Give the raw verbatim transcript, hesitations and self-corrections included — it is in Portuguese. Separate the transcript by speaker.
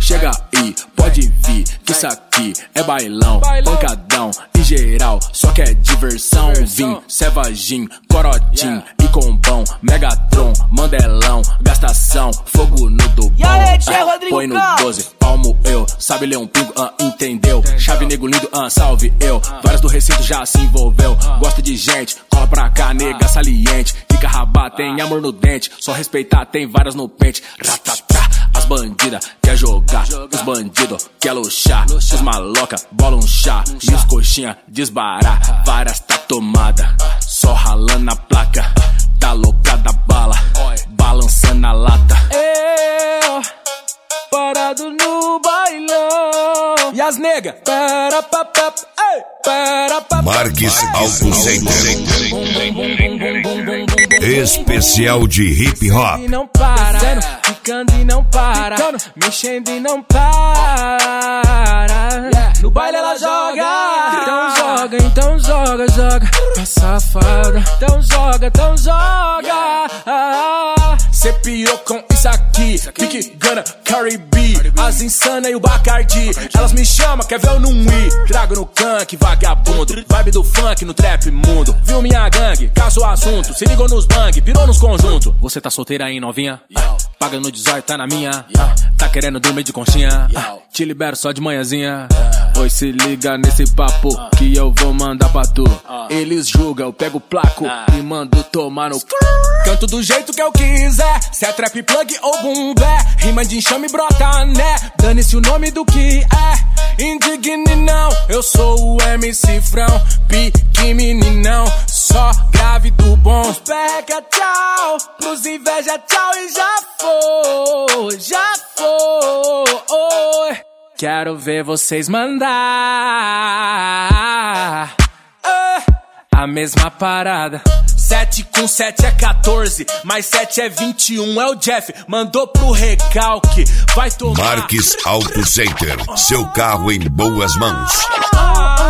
Speaker 1: chega aí, pode vir, que isso aqui é bailão, pancadão e geral, só que é diversão. Vim, cevagim, corotim e combão, Megatron, Mandelão, gastação, fogo no do bom. Ah, põe no doze, palmo eu, sabe ler um pingo, ah, entendeu? Chave nego lindo, ah, salve eu. Várias do recinto já se envolveu, gosta de gente, cola pra cá, nega saliente. Fica rabá, tem amor no dente, só respeitar, tem várias no pente. Ratatá, as bandidas quer jogar, os bandidos quer luxar, os maloca bola um chá e os coxinha desbarar. Várias tá tomada, só ralando na placa, tá louca da bala, balançando a lata.
Speaker 2: Eu, parado no bailão, e as nega, para pa pa, ei, para pa pa.
Speaker 3: Marques Auto Center, especial de hip hop.
Speaker 2: E não para, ficando e não para, mexendo e não para. No baile ela joga, então joga, então joga, joga, tá safada. Então joga, então joga. Cê pirou com isso aqui, Pique, Gana, Caribe, as insana e o Bacardi. Elas me chamam, quer ver eu não ir? Trago no canque, vagabundo, vibe do funk no trap mundo. Viu minha gangue, caso o assunto, se ligou nos bang, pirou nos conjuntos.
Speaker 1: Você tá solteira aí, novinha? Ah, paga no dezoito, tá na minha. Ah, tá querendo dormir de conchinha? Ah, te libero só de manhãzinha. Oi, se liga nesse papo que eu vou mandar pra tu. Eles julgam, eu pego o placo e mando tomar no c...
Speaker 2: Canto do jeito que eu quiser, se é trap plug ou boom bap, rima de enxame brota, né? Dane-se o nome do que é, indigne não. Eu sou o M C Frão, pique meninão, só grave do bom. Pega tchau, pros inveja tchau e já foi, já foi. Quero ver vocês mandar ah, a mesma parada. Sete com sete é quatorze, mais sete é vinte e um, é o Jeff, mandou pro recalque, vai tomar.
Speaker 3: Marques Auto Center, seu carro em boas mãos.
Speaker 2: Ah,